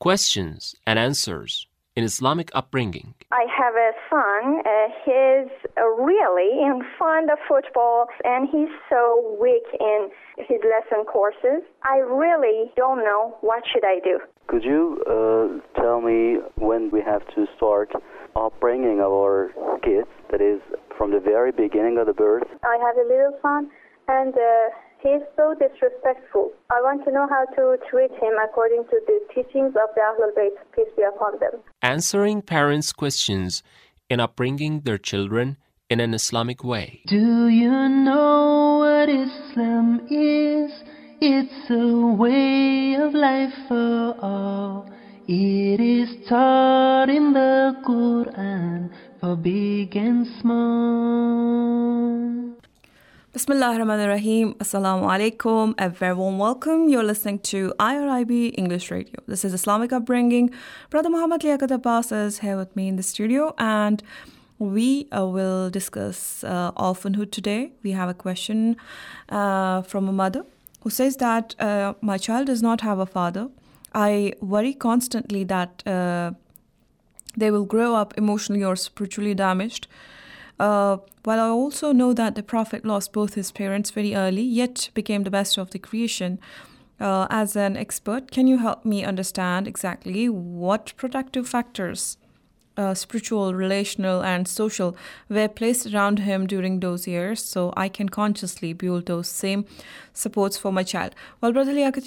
Questions and answers in Islamic upbringing. I have a son. He's really fond of football, and he's so weak in his lesson courses. I really don't know what should I do. Could you tell me when we have to start upbringing our kids, that is, from the very beginning of the birth? I have a little son, and he's so disrespectful. I want to know how to treat him according to the teachings of the Ahlul Bayt, peace be upon them. Answering parents' questions in upbringing their children in an Islamic way. Do you know what Islam is? It's a way of life for all. It is taught in the Quran for big and small. Bismillah ar-Rahman ar-Rahim. Assalamu alaikum. A very warm welcome. You're listening to IRIB English Radio. This is Islamic Upbringing. Brother Muhammad Liaquat Abbas is here with me in the studio, and we will discuss orphanhood today. We have a question from a mother who says that my child does not have a father. I worry constantly that they will grow up emotionally or spiritually damaged. While I also know that the Prophet lost both his parents very early, yet became the best of the creation. As an expert, can you help me understand exactly what protective factors, spiritual, relational, and social, were placed around him during those years, so I can consciously build those same supports for my child? Well, Brother Liaquat,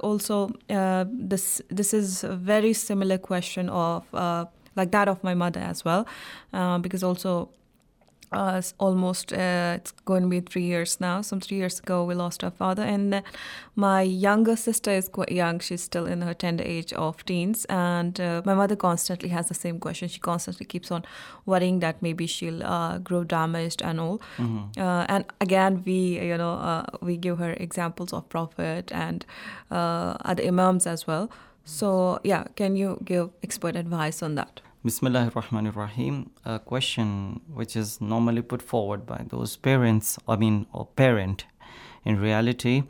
this is a very similar question of like that of my mother as well, because also it's going to be 3 years now. Some 3 years ago, we lost our father. And my younger sister is quite young. She's still in her tender age of teens. And my mother constantly has the same question. She constantly keeps on worrying that maybe she'll grow damaged and all. Mm-hmm. And again, we give her examples of Prophet and other Imams as well. So, yeah, can you give expert advice on that? Bismillah ar-Rahman ar-Rahim. A question which is normally put forward by those parents, or parent in reality,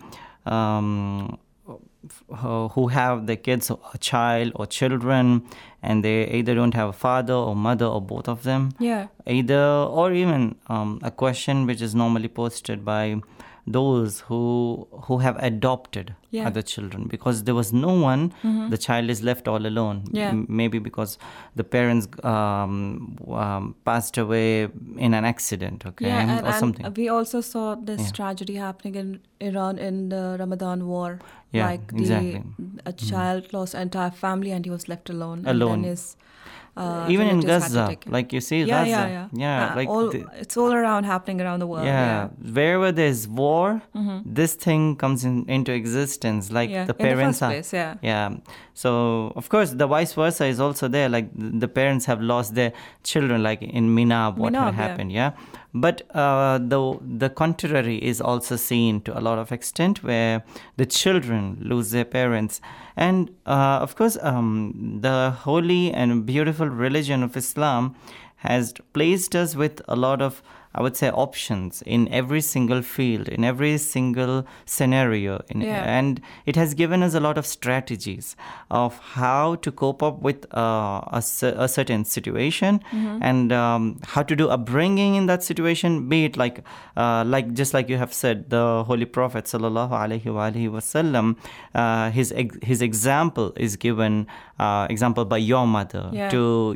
who have their kids, a child or children, and they either don't have a father or mother or both of them. Yeah. Or even a question which is normally posted by those who have adopted other children, because there was no one. Mm-hmm. The child is left all alone. Yeah. Maybe because the parents passed away in an accident, or something. And we also saw this tragedy happening in Iran in the Ramadan war. Yeah, exactly. A child lost entire family and he was left alone. Alone. And then his even in Gaza, like you see, Gaza. It's all around, happening around the world. Wherever there's war, mm-hmm. this thing comes into existence. Like the parents in the first place, So of course the vice versa is also there. Like the parents have lost their children, like in Minab, what had happened. But the contrary is also seen to a lot of extent, where the children lose their parents. And of course, the holy and beautiful religion of Islam has placed us with a lot of, I would say, options in every single field, in every single scenario. And it has given us a lot of strategies of how to cope up with a certain situation, mm-hmm. and how to do upbringing in that situation, be it like just like you have said, the Holy Prophet sallallahu alaihi wasallam, his example is given, example by your mother to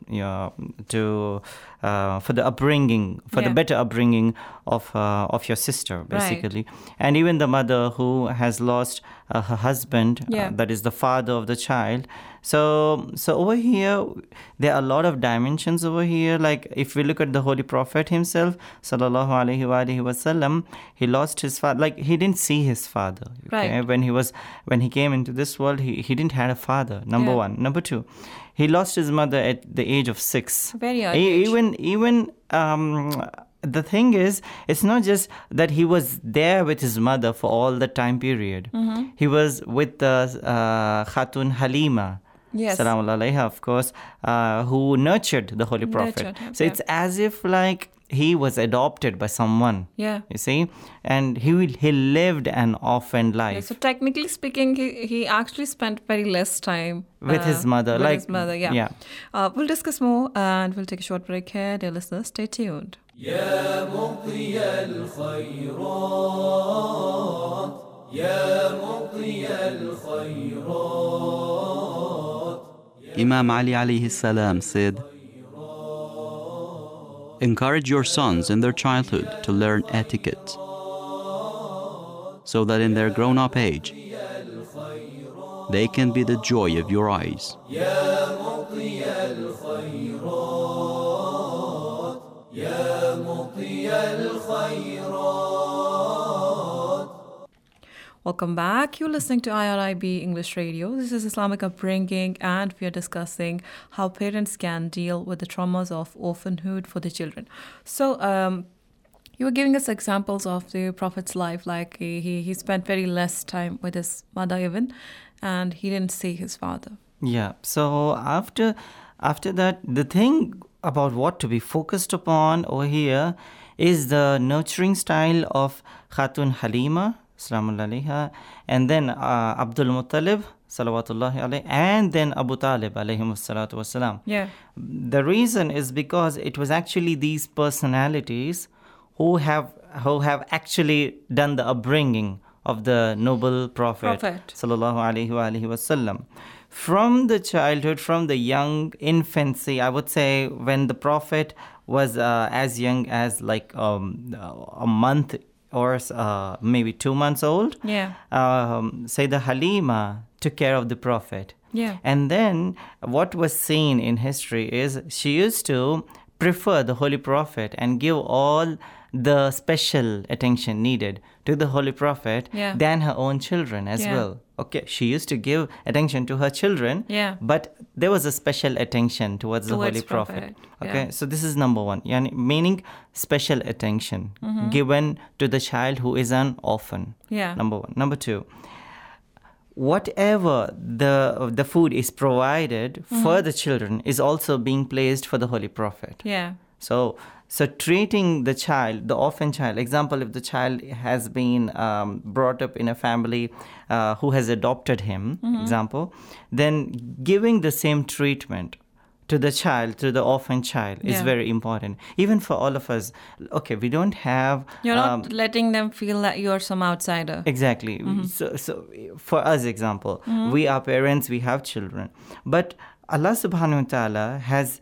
for the upbringing, for the better upbringing of your sister, basically. Right. And even the mother who has lost her husband, that is the father of the child. So over here, there are a lot of dimensions over here. Like if we look at the Holy Prophet himself, sallallahu alaihi wasallam, he lost his father. Like he didn't see his father. Okay? Right. When he came into this world, he didn't have a father. Number one. Number two, he lost his mother at the age of 6. Very early age. Even the thing is, it's not just that he was there with his mother for all the time period. Mm-hmm. He was with Khatun Halima. Yes. Salamu alayha, of course, who nurtured the Holy Prophet. So it's as if like he was adopted by someone. Yeah. You see, and he lived an orphaned life. Yeah, so technically speaking, he actually spent very less time with his mother. With his mother, yeah. We'll discuss more and we'll take a short break here. Dear listeners, stay tuned. يا مضي الخيرات يا مضي الخيرات. Imam Ali alayhi salam said, encourage your sons in their childhood to learn etiquette, so that in their grown-up age, they can be the joy of your eyes. Welcome back. You're listening to IRIB English Radio. This is Islamic Upbringing, and we are discussing how parents can deal with the traumas of orphanhood for the children. So, you were giving us examples of the Prophet's life, like he spent very less time with his mother even, and he didn't see his father. Yeah. So after that, the thing about what to be focused upon over here is the nurturing style of Khatun Halima, Salamullahi alayha, and then Abdul Muttalib, salawatullahi alayhi, and then Abu Talib, alayhim salatu wassalam. Yeah. The reason is because it was actually these personalities who have actually done the upbringing of the noble Prophet. Sallallahu alayhi wa alihi wasallam. From the childhood, from the young infancy, I would say when the Prophet was as young as like a month or maybe 2 months old, Sayyidah Halima took care of the Prophet. Yeah. And then what was seen in history is she used to prefer the Holy Prophet and give all the special attention needed to the Holy Prophet than her own children as well. Okay, she used to give attention to her children, but there was a special attention towards the Holy Prophet. Okay, so this is number one, meaning special attention given to the child who is an orphan. Number one. Number two, whatever the food is provided for the children is also being placed for the Holy Prophet. So treating the child, the orphan child, example, if the child has been brought up in a family who has adopted him, example, then giving the same treatment to the child, to the orphan child is very important. Even for all of us, okay, we don't have... You're not letting them feel that you're some outsider. Exactly. So for us, example, we are parents, we have children. But Allah subhanahu wa ta'ala has...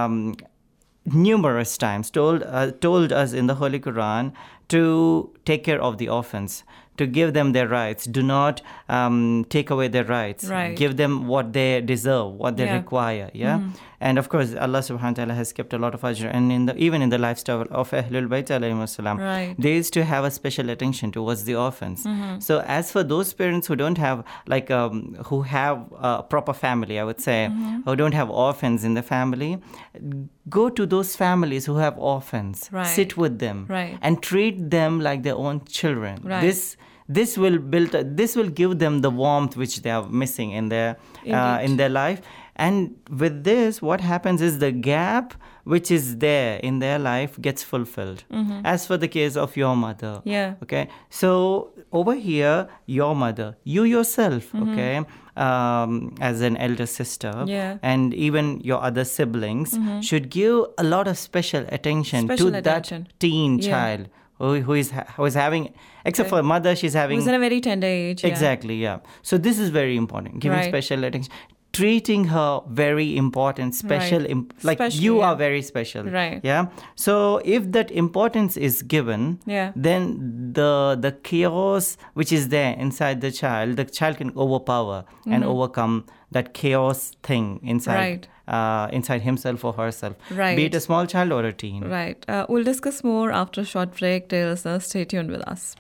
numerous times told us in the Holy Quran to take care of the orphans, to give them their rights. Do not take away their rights. Give them what they deserve, what they require. And of course, Allah subhanahu wa ta'ala has kept a lot of ajr. And even in the lifestyle of Ahlul Bayt alayhim salam, they used to have a special attention towards the orphans. So as for those parents who don't have, like, who have a proper family, I would say, who don't have orphans in the family, go to those families who have orphans. Sit with them and treat them like their own children. This will give them the warmth which they are missing in their life. And with this, what happens is the gap which is there in their life gets fulfilled. As for the case of your mother, okay, so over here, your mother, you yourself, okay, as an elder sister, and even your other siblings should give a lot of special attention to that teen child who is having, except for mother, she's having... Who's in a very tender age. Exactly, So this is very important, giving special attention. Treating her very important, special, you are very special. So if that importance is given, then the chaos which is there inside the child can overpower and overcome that chaos thing inside himself or herself, be it a small child or a teen. We'll discuss more after a short break. Dear listeners, stay tuned with us.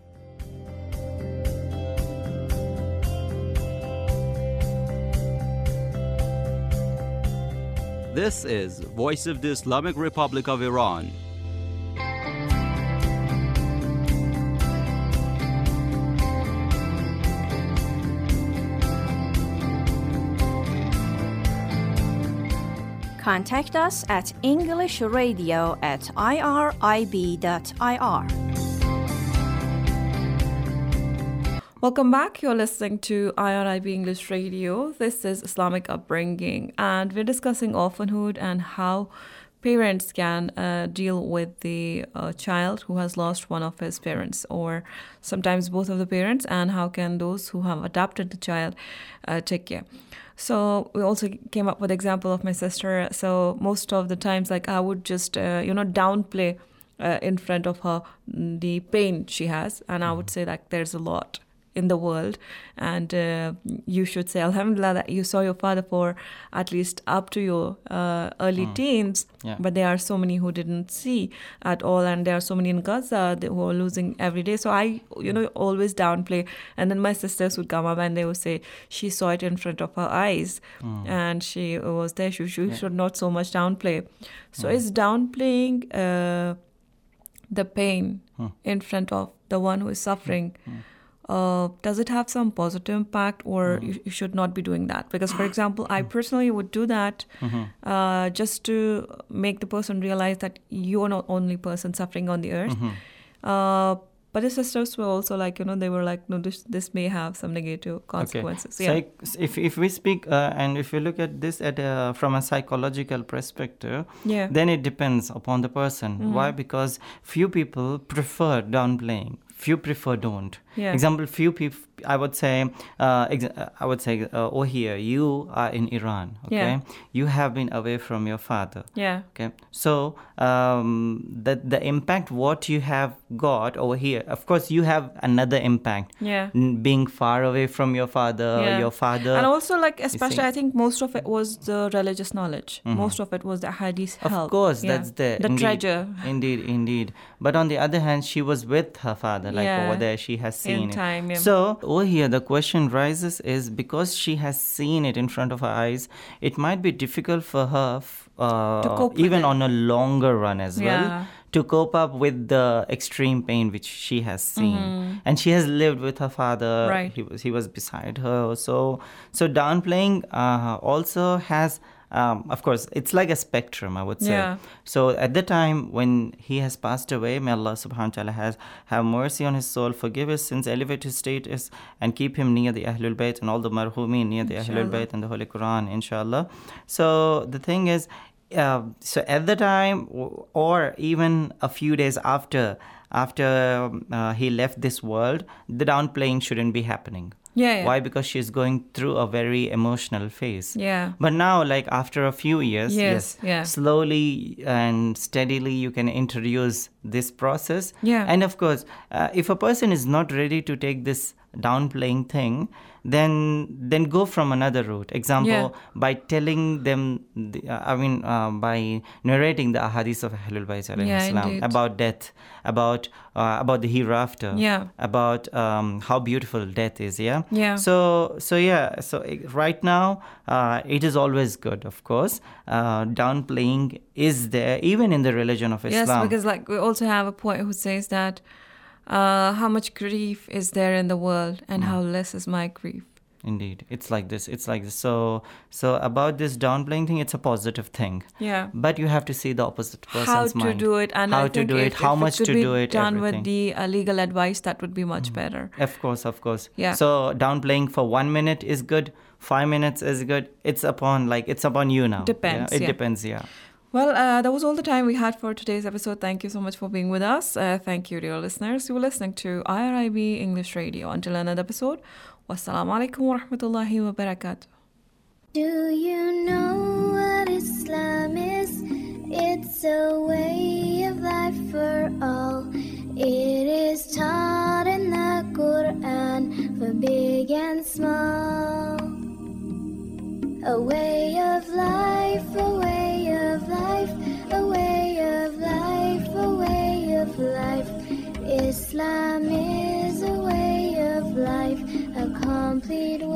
This is Voice of the Islamic Republic of Iran. Contact us at englishradio@irib.ir. Welcome back. You're listening to IRIB English Radio. This is Islamic Upbringing, and we're discussing orphanhood and how parents can deal with the child who has lost one of his parents, or sometimes both of the parents, and how can those who have adopted the child take care. So we also came up with example of my sister. So most of the times, like, I would just downplay in front of her the pain she has, and I would say like there's a lot in the world, and you should say Alhamdulillah that you saw your father for at least up to your early teens, but there are so many who didn't see at all, and there are so many in Gaza who are losing every day. So I always downplay, and then my sisters would come up and they would say she saw it in front of her eyes and she was there. She should not so much downplay. So is downplaying the pain in front of the one who is suffering, does it have some positive impact, or you should not be doing that? Because, for example, I personally would do that just to make the person realize that you're not the only person suffering on the earth. But the sisters were also like, they were like, no, this may have some negative consequences. Okay. So if we speak and if you look at this from a psychological perspective, then it depends upon the person. Why? Because few people prefer downplaying. Few prefer don't. Example, few people, I would say, oh, here, you are in Iran, okay? You have been away from your father. Okay? So, the impact what you have got over here, of course, you have another impact. Being far away from your father, your father. And also, like, especially, I think most of it was the religious knowledge. Most of it was the hadith help. Of course, that's the treasure. Indeed. But on the other hand, she was with her father, like over there, she has seen it. So over here, the question rises is because she has seen it in front of her eyes, it might be difficult for her, even on a longer run as well, to cope up with the extreme pain which she has seen. And she has lived with her father. Right. He was beside her. So downplaying also has... of course, it's like a spectrum, I would say. So at the time when he has passed away, may Allah subhanahu wa ta'ala have mercy on his soul, forgive his sins, elevate his status, and keep him near the Ahlul Bayt and all the marhumin near the Ahlul Bayt and the Holy Quran, inshallah. So the thing is, so at the time, or even a few days after he left this world, the downplaying shouldn't be happening. Why? Because she's going through a very emotional phase. But now, like after a few years, slowly and steadily you can introduce this process. And of course, if a person is not ready to take this downplaying thing, then go from another route. Example, by telling them, by narrating the ahadith of Ahlul Bayt Islam about death, about the hereafter, about how beautiful death is. So right now, it is always good, of course. Downplaying is there even in the religion of Islam. Yes, because like we also have a point who says that how much grief is there in the world and how less is my grief. Indeed, it's like this. So about this downplaying thing, it's a positive thing. But you have to see the opposite person's mind. How to do it, and how to do it, how much to do it, done everything. With the legal advice, that would be much better. Of course. So downplaying for 1 minute is good. 5 minutes is good. It's upon you now. Depends. It depends. Well, that was all the time we had for today's episode. Thank you so much for being with us. Thank you, dear listeners. You were listening to IRIB English Radio. Until another episode, wassalamu alaikum wa rahmatullahi wa barakatuh. Do you know what Islam is? It's a way of life for all. It is taught in the Quran for big and small. A way of life, a way of life, a way of life, a way of life. Islam is a way of life, a complete way.